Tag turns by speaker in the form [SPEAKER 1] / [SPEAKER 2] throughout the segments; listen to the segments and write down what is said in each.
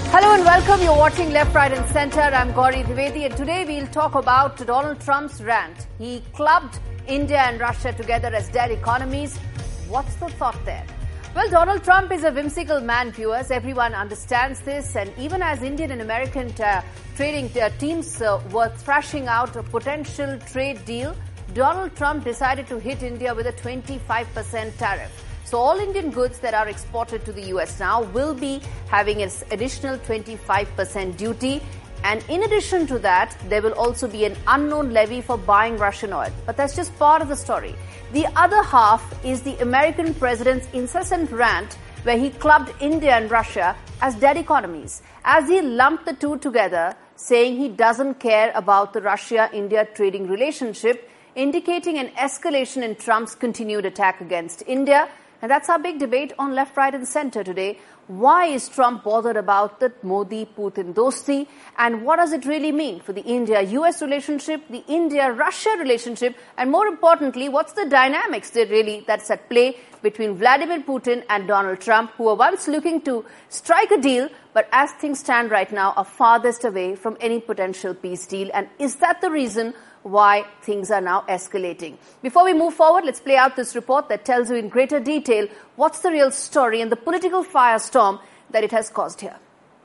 [SPEAKER 1] Hello and welcome. You're watching Left, Right and Centre. I'm Gauri Dwivedi and today we'll talk about Donald Trump's rant. He clubbed India and Russia together as dead economies. What's the thought there? Well, Donald Trump is a whimsical man, viewers. Everyone understands this. And even as Indian and American trading teams were thrashing out a potential trade deal, Donald Trump decided to hit India with a 25% tariff. So all Indian goods that are exported to the US now will be having an additional 25% duty. And in addition to that, there will also be an unknown levy for buying Russian oil. But that's just part of the story. The other half is the American president's incessant rant where he clubbed India and Russia as dead economies, as he lumped the two together, saying he doesn't care about the Russia-India trading relationship, indicating an escalation in Trump's continued attack against India. And that's our big debate on Left, Right and Centre today. Why is Trump bothered about the Modi-Putin dosti? And what does it really mean for the India-US relationship, the India-Russia relationship? And more importantly, what's the dynamics that's at play between Vladimir Putin and Donald Trump, who were once looking to strike a deal, but as things stand right now, are farthest away from any potential peace deal? And is that the reason why things are now escalating? Before we move forward, let's play out this report that tells you in greater detail what's the real story and the political firestorm that it has caused here.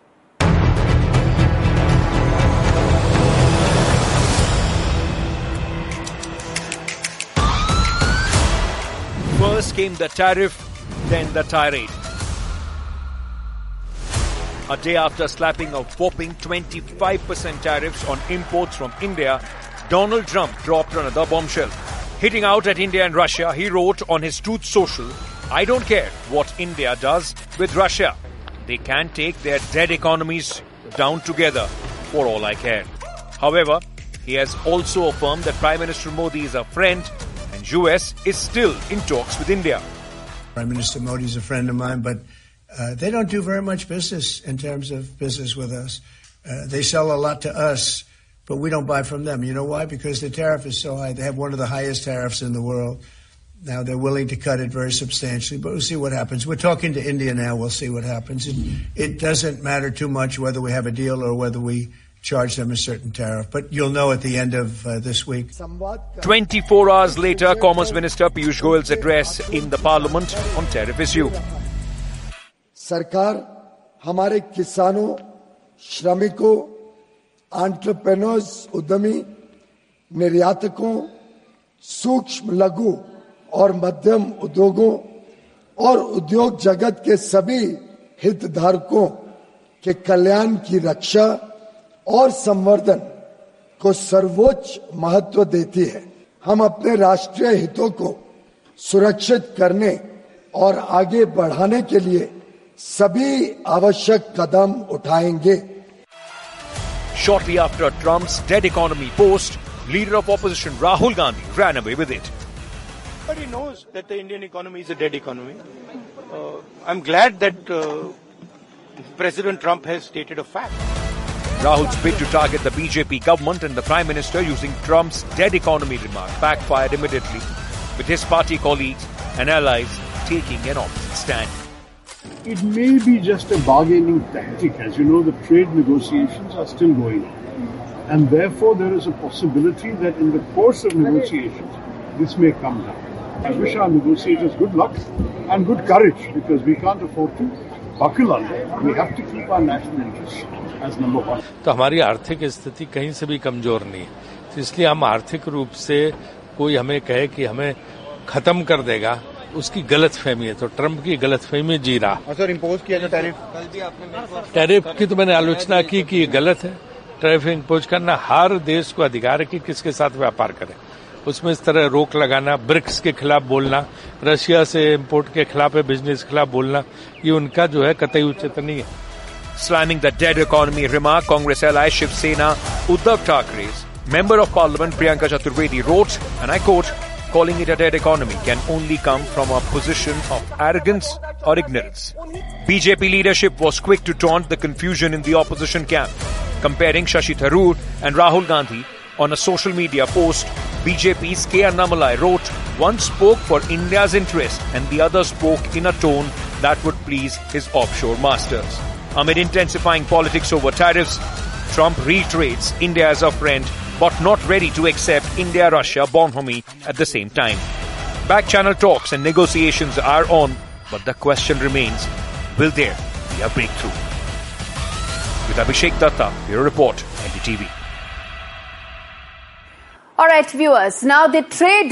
[SPEAKER 2] First came the tariff, then the tirade. A day after slapping a whopping 25% tariffs on imports from India, Donald Trump dropped another bombshell. Hitting out at India and Russia, he wrote on his Truth Social, "I don't care what India does with Russia. They can take their dead economies down together for all I care." However, he has also affirmed that Prime Minister Modi is a friend and US is still in talks with India.
[SPEAKER 3] Prime Minister Modi is a friend of mine, but they don't do very much business in terms of business with us. They sell a lot to us, but we don't buy from them. You know why? Because the tariff is so high. They have one of the highest tariffs in the world. Now they're willing to cut it very substantially, but we'll see what happens. We're talking to India now. We'll see what happens. It doesn't matter too much whether we have a deal or whether we charge them a certain tariff, but you'll know at the end of this week.
[SPEAKER 2] 24 hours later, Commerce Minister Piyush Goyal's address in the Parliament on tariff issue.
[SPEAKER 4] सरकार हमारे किसानों, श्रमिकों, entrepreneurs, उद्यमी, निर्यातकों, सूक्ष्म लघु और मध्यम उद्योगों और उद्योग जगत के सभी हितधारकों के कल्याण की रक्षा और संवर्धन को सर्वोच्च महत्व देती है। हम अपने राष्ट्रीय हितों को सुरक्षित करने और आगे बढ़ाने के लिए सभी आवश्यक कदम उठाएंगे।
[SPEAKER 2] Shortly after Trump's dead economy post, leader of opposition Rahul Gandhi ran away with it.
[SPEAKER 5] But he knows that the Indian economy is a dead economy. I'm glad that President Trump has stated a fact.
[SPEAKER 2] Rahul's bid to target the BJP government and the Prime Minister using Trump's dead economy remark backfired immediately, with his party colleagues and allies taking an opposite stand.
[SPEAKER 6] It may be just a bargaining tactic. As you know, the trade negotiations are still going on. And therefore, there is a possibility that in the course of negotiations, this may come down. I wish our negotiators good luck and good courage, because we can't afford to buckle under. We have to keep our national interests as number one.
[SPEAKER 7] तो हमारी आर्थिक स्थिति कहीं से भी कमजोर नहीं है, तो इसलिए हम आर्थिक रूप से कोई हमें कहे कि हमें खत्म कर देगा, उसकी गलतफहमी है। तो ट्रम्प की गलतफहमी जी रहा।
[SPEAKER 5] सर, इम्पोज किया जो
[SPEAKER 7] टैरिफ की तो मैंने आलोचना की कि ये गलत है। टैरिफ इम्पोज करना हर देश को अधिकार है कि किसके साथ व्यापार करे, उसमें इस तरह रोक लगाना, ब्रिक्स के खिलाफ बोलना, रशिया से इम्पोर्ट के खिलाफ, बिजनेस के खिलाफ बोलना, ये उनका जो है कतई उचित नहीं है।
[SPEAKER 2] Slamming the dead economy remark, Congress ally Shiv Sena Uddhav Thackeray's Member of Parliament Priyanka Chaturvedi wrote, and I quote, "Calling it a dead economy can only come from a position of arrogance or ignorance." BJP leadership was quick to taunt the confusion in the opposition camp, comparing Shashi Tharoor and Rahul Gandhi. On a social media post, BJP's K. Annamalai wrote, "One spoke for India's interest and the other spoke in a tone that would please his offshore masters." Amid intensifying politics over tariffs, Trump reiterates India as a friend, but not ready to accept India-Russia bonhomie at the same time. Back-channel talks and negotiations are on, but the question remains, will there be a breakthrough? With Abhishek Datta, Bureau Report, NDTV.
[SPEAKER 1] All right, viewers. Now, the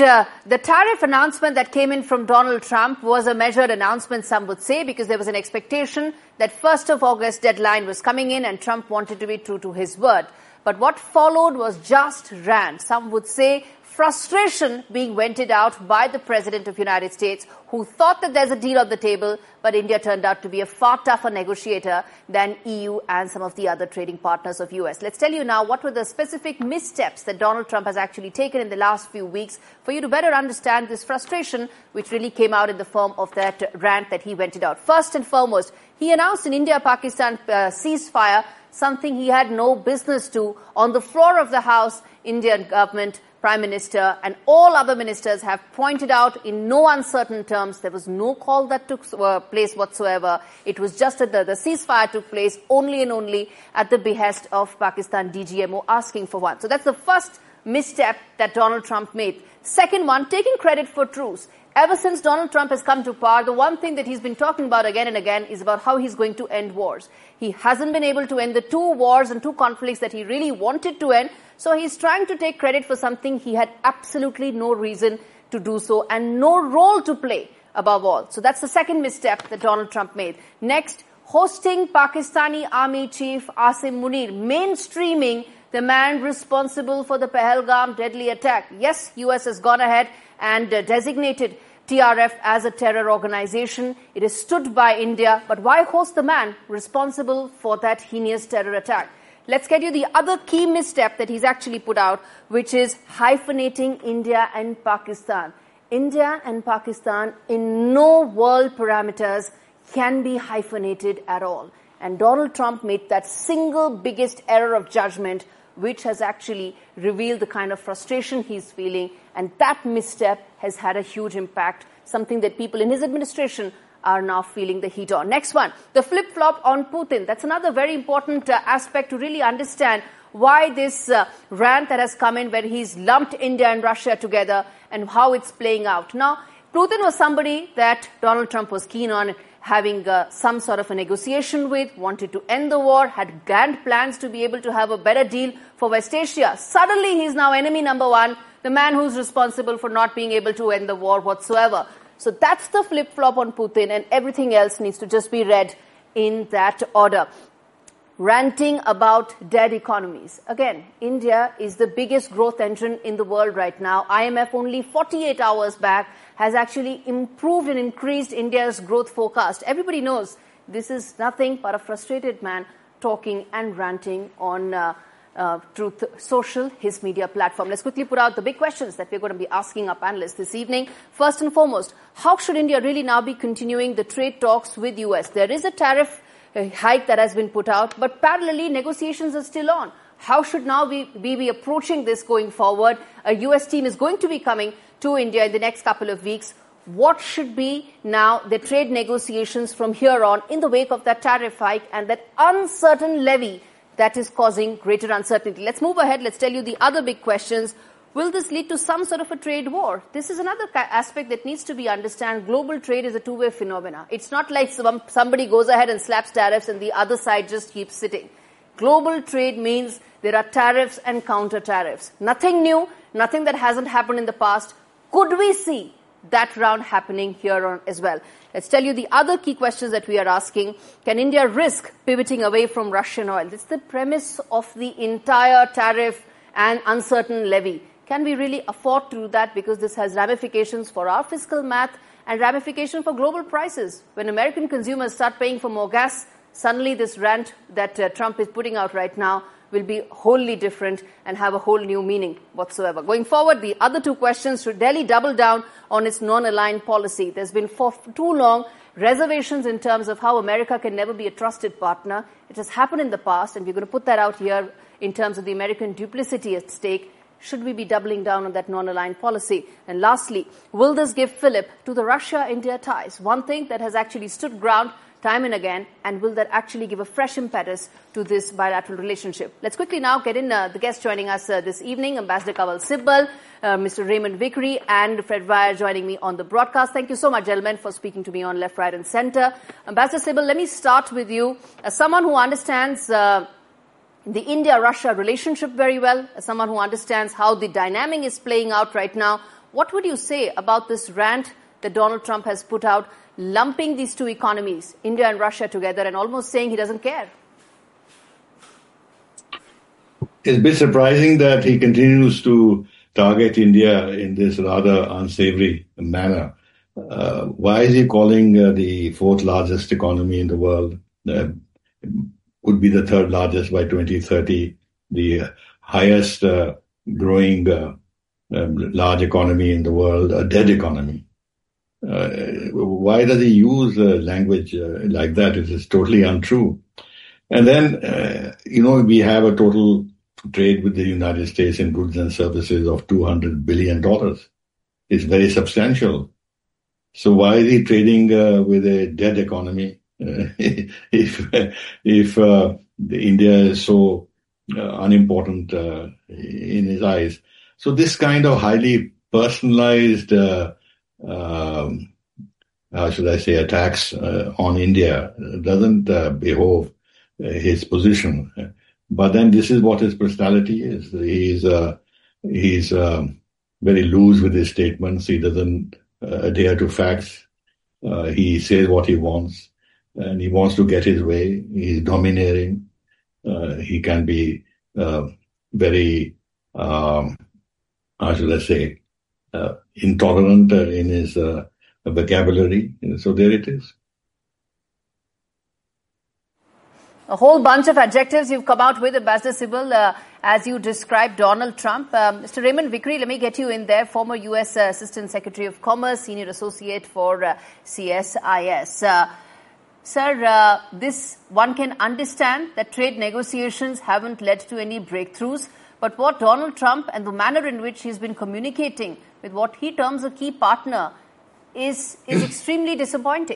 [SPEAKER 1] tariff announcement that came in from Donald Trump was a measured announcement, some would say, because there was an expectation that 1st of August deadline was coming in and Trump wanted to be true to his word. But what followed was just rant. Some would say frustration being vented out by the President of the United States, who thought that there's a deal on the table, but India turned out to be a far tougher negotiator than EU and some of the other trading partners of US. Let's tell you now what were the specific missteps that Donald Trump has actually taken in the last few weeks for you to better understand this frustration, which really came out in the form of that rant that he vented out. First and foremost, he announced an India-Pakistan ceasefire, something he had no business to. On the floor of the House, Indian government, Prime Minister and all other ministers have pointed out in no uncertain terms there was no call that took place whatsoever. It was just that the ceasefire took place only and only at the behest of Pakistan DGMO asking for one. So that's the first misstep that Donald Trump made. Second one, taking credit for truce. Ever since Donald Trump has come to power, the one thing that he's been talking about again and again is about how he's going to end wars. He hasn't been able to end the 2 wars and 2 conflicts that he really wanted to end. So he's trying to take credit for something he had absolutely no reason to do so and no role to play above all. So that's the second misstep that Donald Trump made. Next, hosting Pakistani Army Chief Asim Munir, mainstreaming the man responsible for the Pahalgam deadly attack. Yes, US has gone ahead and designated TRF as a terror organization. It is stood by India, but why host the man responsible for that heinous terror attack? Let's get you the other key misstep that he's actually put out, which is hyphenating India and Pakistan. India and Pakistan in no world parameters can be hyphenated at all. And Donald Trump made that single biggest error of judgment, which has actually revealed the kind of frustration he's feeling. And that misstep has had a huge impact, something that people in his administration are now feeling the heat on. Next one, the flip-flop on Putin. That's another very important aspect to really understand why this rant that has come in where he's lumped India and Russia together and how it's playing out. Now, Putin was somebody that Donald Trump was keen on having some sort of a negotiation with, wanted to end the war, had grand plans to be able to have a better deal for West Asia. Suddenly, he's now enemy number 1, the man who's responsible for not being able to end the war whatsoever. So that's the flip-flop on Putin, and everything else needs to just be read in that order. Ranting about dead economies. Again, India is the biggest growth engine in the world right now. IMF only 48 hours back has actually improved and increased India's growth forecast. Everybody knows this is nothing but a frustrated man talking and ranting on Truth Social, his media platform. Let's quickly put out the big questions that we're going to be asking our panelists this evening. First and foremost, how should India really now be continuing the trade talks with US? There is a tariff hike that has been put out, but parallelly negotiations are still on. How should now we be approaching this going forward? A US team is going to be coming to India in the next couple of weeks. What should be now the trade negotiations from here on in the wake of that tariff hike and that uncertain levy that is causing greater uncertainty? Let's move ahead. Let's tell you the other big questions. Will this lead to some sort of a trade war? This is another aspect that needs to be understood. Global trade is a two-way phenomena. It's not like somebody goes ahead and slaps tariffs and the other side just keeps sitting. Global trade means there are tariffs and counter tariffs. Nothing new, nothing that hasn't happened in the past. Could we see that round happening here on as well? Let's tell you the other key questions that we are asking. Can India risk pivoting away from Russian oil? It's the premise of the entire tariff and uncertain levy. Can we really afford to do that? Because this has ramifications for our fiscal math and ramifications for global prices. When American consumers start paying for more gas, suddenly this rant that Trump is putting out right now will be wholly different and have a whole new meaning whatsoever. Going forward, the other two questions, should Delhi double down on its non-aligned policy? There's been for too long reservations in terms of how America can never be a trusted partner. It has happened in the past, and we're going to put that out here in terms of the American duplicity at stake. Should we be doubling down on that non-aligned policy? And lastly, will this give fillip to the Russia-India ties? One thing that has actually stood ground time and again, and will that actually give a fresh impetus to this bilateral relationship? Let's quickly now get in the guests joining us this evening, Ambassador Kanwal Sibal, Mr. Raymond Vickery, and Fred Weyer joining me on the broadcast. Thank you so much, gentlemen, for speaking to me on Left, Right and Centre. Ambassador Sibal, let me start with you. As someone who understands the India-Russia relationship very well, as someone who understands how the dynamic is playing out right now, what would you say about this rant that Donald Trump has put out, lumping these two economies, India and Russia, together and almost saying he doesn't care?
[SPEAKER 8] It's a bit surprising that he continues to target India in this rather unsavory manner. Why is he calling the fourth largest economy in the world, would be the third largest by 2030, the highest growing large economy in the world, a dead economy? Why does he use language like that? It is totally untrue. And then, we have a total trade with the United States in goods and services of $200 billion. It's very substantial. So why is he trading with a dead economy if India is so unimportant in his eyes? So this kind of highly personalized attacks on India doesn't behove his position. But then this is what his personality is. He's very loose with his statements. He doesn't adhere to facts. He says what he wants, and he wants to get his way. He's domineering. He can be very, intolerant in his vocabulary. So there it is.
[SPEAKER 1] A whole bunch of adjectives you've come out with, Ambassador Sibal, as you described Donald Trump. Mr. Raymond Vickery, let me get you in there, former U.S. Assistant Secretary of Commerce, Senior Associate for CSIS. Sir, this one can understand that trade negotiations haven't led to any breakthroughs, but what Donald Trump and the manner in which he's been communicating with what he terms a key partner is extremely disappointing.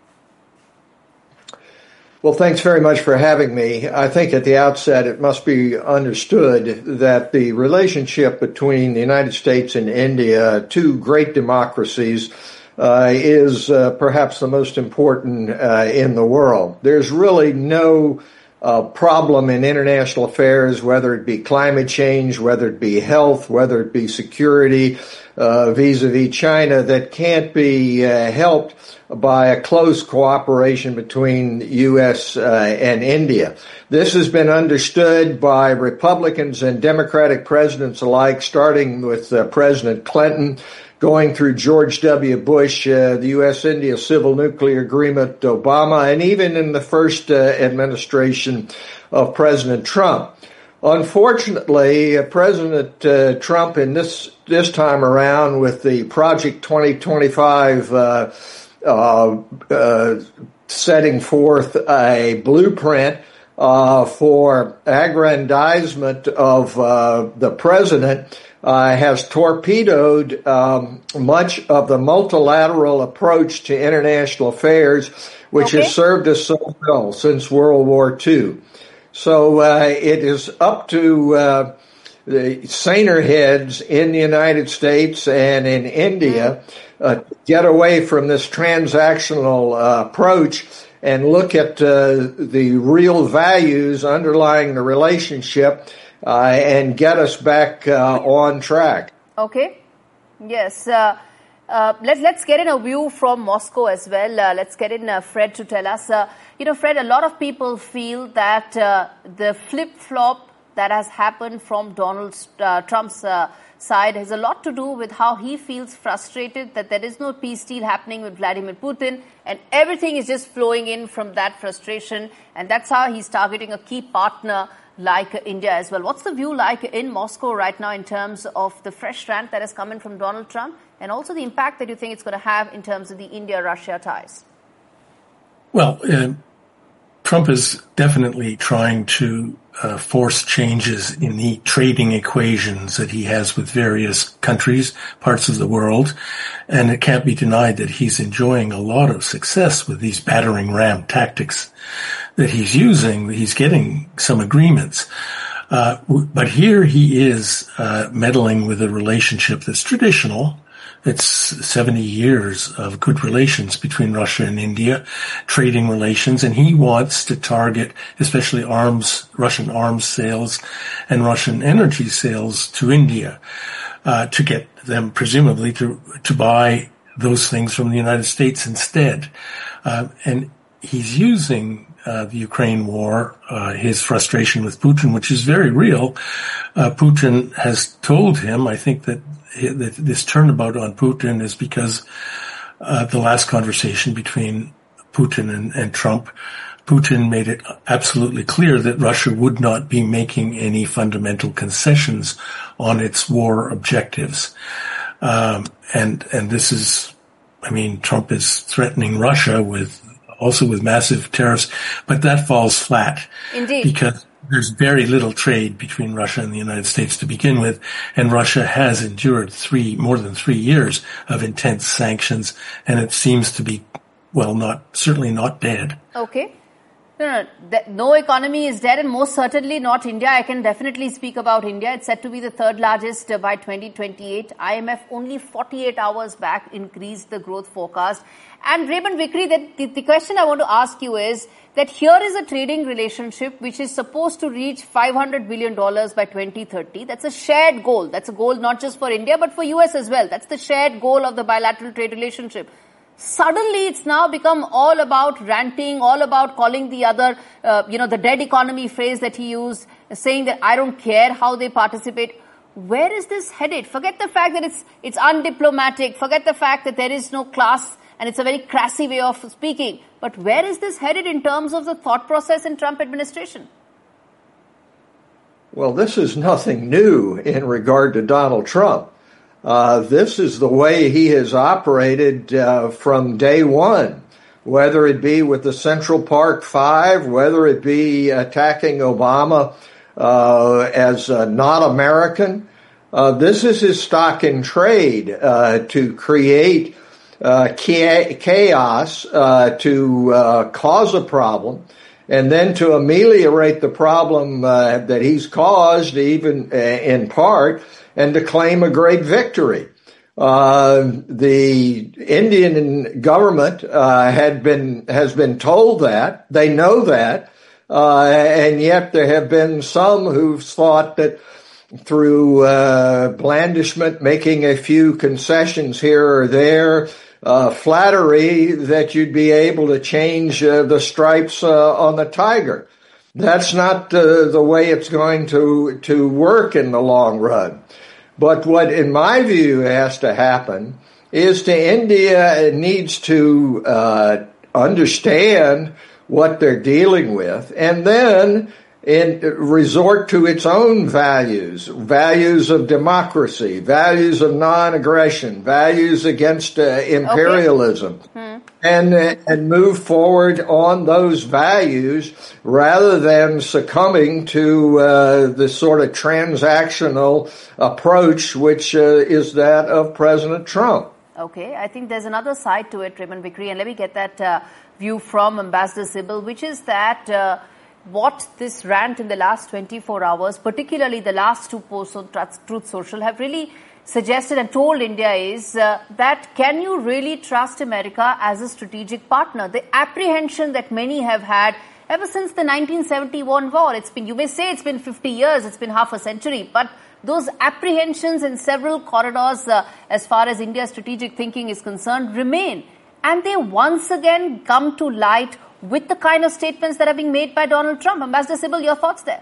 [SPEAKER 9] Well, thanks very much for having me. I think at the outset it must be understood that the relationship between the United States and India, two great democracies, is perhaps the most important in the world. There's really no problem in international affairs, whether it be climate change, whether it be health, whether it be security, vis-a-vis China, that can't be helped by a close cooperation between the U.S. and India. This has been understood by Republicans and Democratic presidents alike, starting with President Clinton, going through George W. Bush, the U.S.-India Civil Nuclear Agreement, Obama, and even in the first administration of President Trump. Unfortunately, President Trump in this time around with the Project 2025 setting forth a blueprint for aggrandizement of the president, has torpedoed much of the multilateral approach to international affairs, which has served us so well since World War II. So it is up to the saner heads in the United States and in India get away from this transactional approach and look at the real values underlying the relationship and get us back on track.
[SPEAKER 1] Okay. Yes. Let's get in a view from Moscow as well. Let's get in Fred to tell us. Fred, a lot of people feel that the flip-flop that has happened from Donald Trump's side has a lot to do with how he feels frustrated that there is no peace deal happening with Vladimir Putin, and everything is just flowing in from that frustration, and that's how he's targeting a key partner like India as well. What's the view like in Moscow right now in terms of the fresh rant that has come in from Donald Trump, and also the impact that you think it's going to have in terms of the India-Russia ties?
[SPEAKER 10] Well, Trump is definitely trying to force changes in the trading equations that he has with various countries, parts of the world. And it can't be denied that he's enjoying a lot of success with these battering ram tactics that he's using. He's getting some agreements. But here he is meddling with a relationship that's traditional. It's 70 years of good relations between Russia and India, trading relations, and he wants to target especially Russian arms sales and Russian energy sales to India, to get them presumably to buy those things from the United States instead. And he's using the Ukraine war, his frustration with Putin, which is very real. Putin has told him, I think that this turnabout on Putin is because the last conversation between Putin and Trump, Putin made it absolutely clear that Russia would not be making any fundamental concessions on its war objectives. And this is, Trump is threatening Russia with massive tariffs, but that falls flat.
[SPEAKER 1] Indeed.
[SPEAKER 10] Because there's very little trade between Russia and the United States to begin with, and Russia has endured more than 3 years of intense sanctions, and it seems to be, certainly not dead.
[SPEAKER 1] Okay. No economy is dead, and most certainly not India. I can definitely speak about India. It's set to be the third largest by 2028. IMF only 48 hours back increased the growth forecast. And Raymond Vickrey, the question I want to ask you is that here is a trading relationship which is supposed to reach $500 billion by 2030. That's a shared goal. That's a goal not just for India, but for US as well. That's the shared goal of the bilateral trade relationship. Suddenly, it's now become all about ranting, all about calling the other, the dead economy phrase that he used, saying that I don't care how they participate. Where is this headed? Forget the fact that it's undiplomatic. Forget the fact that there is no class and it's a very crassy way of speaking. But where is this headed in terms of the thought process in Trump administration?
[SPEAKER 9] Well, this is nothing new in regard to Donald Trump. This is the way he has operated from day one, whether it be with the Central Park Five, whether it be attacking Obama as not American. This is his stock in trade to create chaos, to cause a problem, and then to ameliorate the problem that he's caused, even in part, and to claim a great victory. The Indian government has been told that. They know that. And yet there have been some who've thought that through blandishment, making a few concessions here or there, flattery, that you'd be able to change the stripes on the tiger. That's not the way it's going to work in the long run. But what, in my view, has to happen is India needs to understand what they're dealing with, and then resort to its own values of democracy, values of non-aggression, values against imperialism. Okay. And move forward on those values rather than succumbing to the sort of transactional approach which is that of President Trump.
[SPEAKER 1] Okay, I think there's another side to it, Raymond Vickrey, and let me get that view from Ambassador Sybil, which is that what this rant in the last 24 hours, particularly the last two posts on Truth Social, have really suggested and told India is that can you really trust America as a strategic partner? The apprehension that many have had ever since the 1971 war. You may say it's been 50 years, it's been half a century, but those apprehensions in several corridors as far as India's strategic thinking is concerned remain. And they once again come to light with the kind of statements that are being made by Donald Trump. Ambassador Sybil, your thoughts there?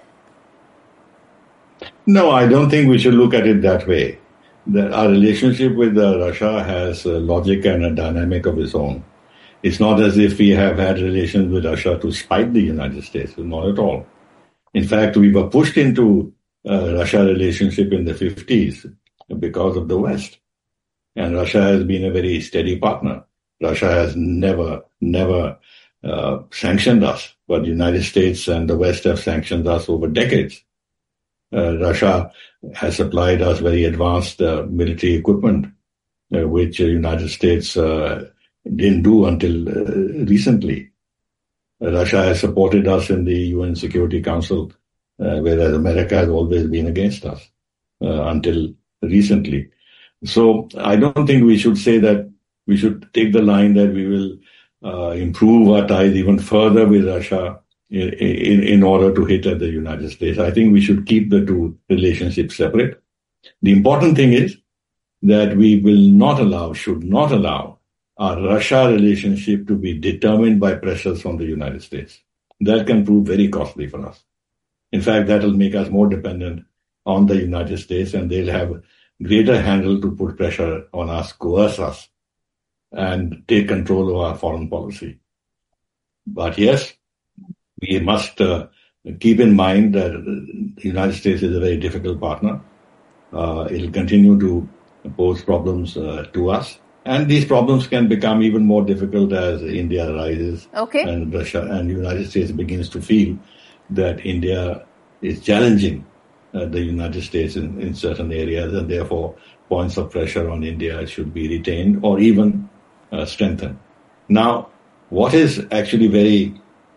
[SPEAKER 8] No, I don't think we should look at it that way. Our relationship with Russia has a logic and a dynamic of its own. It's not as if we have had relations with Russia to spite the United States. Not at all. In fact, we were pushed into Russia relationship in the 50s because of the West. And Russia has been a very steady partner. Russia has never sanctioned us but the United States and the West have sanctioned us over decades. Russia has supplied us very advanced military equipment, which the United States didn't do until recently. Russia has supported us in the UN Security Council, whereas America has always been against us until recently. So I don't think we should say that we should take the line that we will improve our ties even further with Russia in order to hit at the United States. I think we should keep the two relationships separate. The important thing is that we will not allow, should not allow, our Russia relationship to be determined by pressures from the United States. That can prove very costly for us. In fact, that will make us more dependent on the United States, and they'll have greater handle to put pressure on us, coerce us, and take control of our foreign policy. But yes, we must keep in mind that the United States is a very difficult partner. It will continue to pose problems to us. And these problems can become even more difficult as India rises and Russia and the United States begins to feel that India is challenging the United States in certain areas, and therefore points of pressure on India should be retained or even strengthened. Now, what is actually very,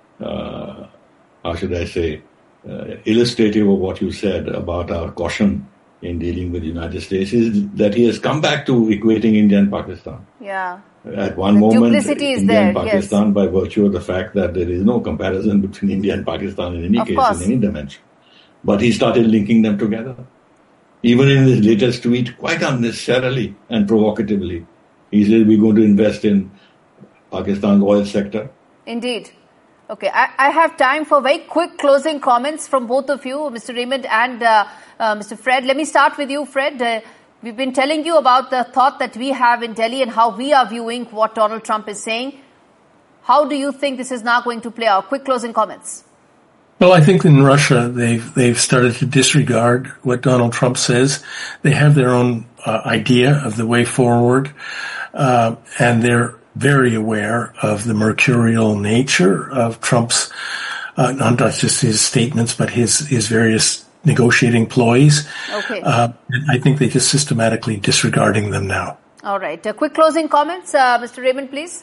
[SPEAKER 8] illustrative of what you said about our caution in dealing with the United States is that he has come back to equating India and Pakistan.
[SPEAKER 1] Yeah.
[SPEAKER 8] At one moment, India and Pakistan, by virtue of the fact that there is no comparison between India and Pakistan in any case, in any dimension. But he started linking them together. Even in his latest tweet, quite unnecessarily and provocatively, he said we're going to invest in Pakistan's oil sector.
[SPEAKER 1] Indeed. Okay, I have time for very quick closing comments from both of you, Mr. Raymond and Mr. Fred. Let me start with you, Fred. We've been telling you about the thought that we have in Delhi and how we are viewing what Donald Trump is saying. How do you think this is now going to play out? Quick closing comments.
[SPEAKER 10] Well, I think in Russia they've started to disregard what Donald Trump says. They have their own idea of the way forward, and they're very aware of the mercurial nature of Trump's, not just his statements, but his various negotiating ploys. Okay. I think they're just systematically disregarding them now.
[SPEAKER 1] All right. Quick closing comments. Mr. Raymond, please.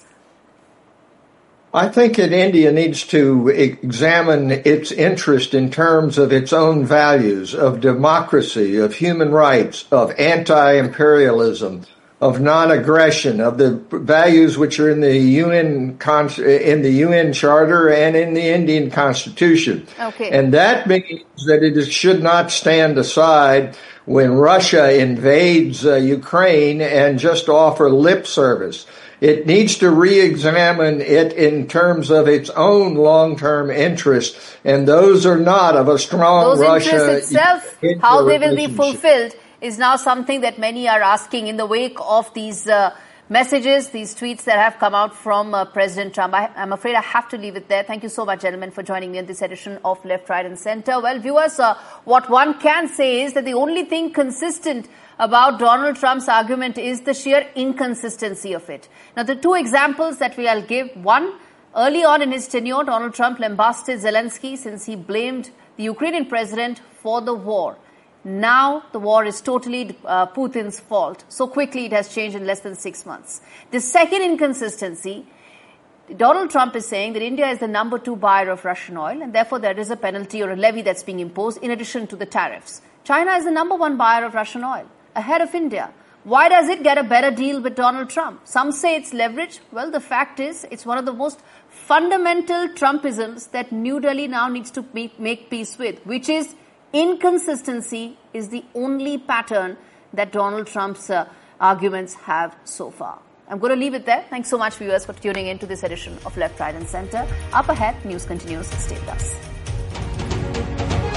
[SPEAKER 9] I think that India needs to examine its interest in terms of its own values, of democracy, of human rights, of anti-imperialism, of non-aggression, of the values which are in the UN Charter and in the Indian Constitution. Okay. And that means that it should not stand aside when Russia invades Ukraine and just offer lip service. It needs to re-examine it in terms of its own long-term interests, and those are not of a strong Russia.
[SPEAKER 1] Those interests itself, how they will be fulfilled, is now something that many are asking in the wake of these messages, these tweets that have come out from President Trump. I'm afraid I have to leave it there. Thank you so much, gentlemen, for joining me in this edition of Left, Right and Center. Well, viewers, what one can say is that the only thing consistent about Donald Trump's argument is the sheer inconsistency of it. Now, the two examples that I'll give, one, early on in his tenure, Donald Trump lambasted Zelensky since he blamed the Ukrainian president for the war. Now the war is totally Putin's fault. So quickly it has changed in less than 6 months. The second inconsistency, Donald Trump is saying that India is the number 2 buyer of Russian oil, and therefore there is a penalty or a levy that's being imposed in addition to the tariffs. China is the number 1 buyer of Russian oil, ahead of India. Why does it get a better deal with Donald Trump? Some say it's leverage. Well, the fact is it's one of the most fundamental Trumpisms that New Delhi now needs to make peace with, which is inconsistency is the only pattern that Donald Trump's arguments have so far. I'm going to leave it there. Thanks so much, viewers, for tuning in to this edition of Left, Right and Center. Up ahead, news continues. Stay with us.